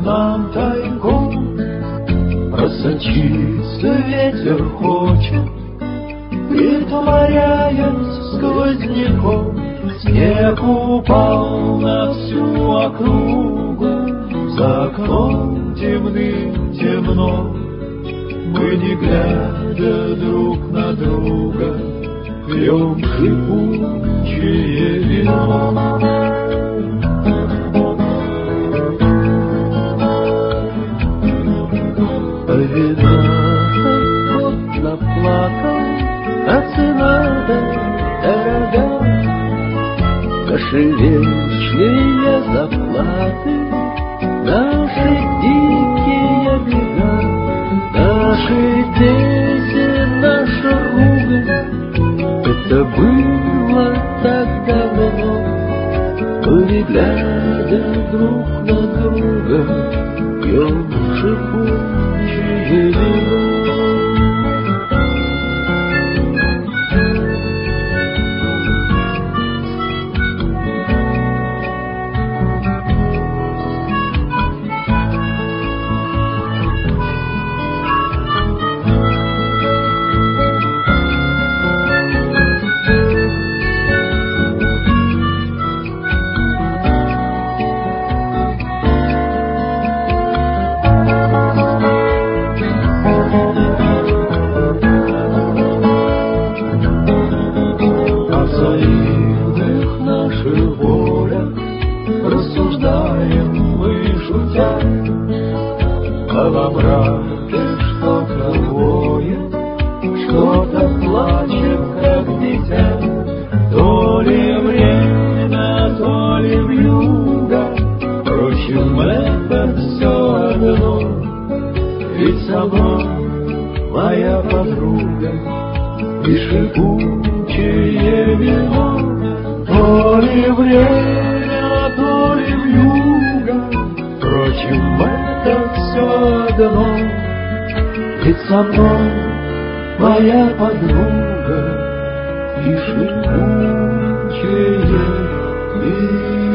нам тайком просочиться ветер хочет, притворяясь сквозняком. Снег упал на всю округу, за окном темным темно. Мы, не глядя друг на друга, пьем шипучее вино. Повидаться год заплакал, а цена-то дорога. Наши вечные заплаты, наши дикие бега, наши дети, наша ругань. Это было так давно, мы, глядя друг на друга, пьем шипучее вино. Рассуждаем мы, шутя, а во мраке что-то воет, что-то плачет, как дитя. То ли время, то ли вьюга, впрочем, это все одно. Ведь сама моя подруга и шипучее вино. То ли время, то ли вьюга, впрочем, это все одно. Ведь со мной моя подруга и шипучее вино.